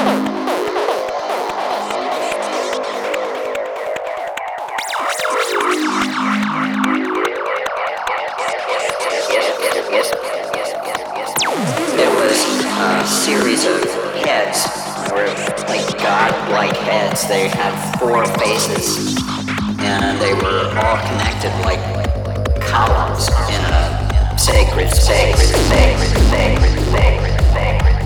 It was a series of heads. They were like god-like heads. They had four faces, and they were all connected like columns in a sacred space.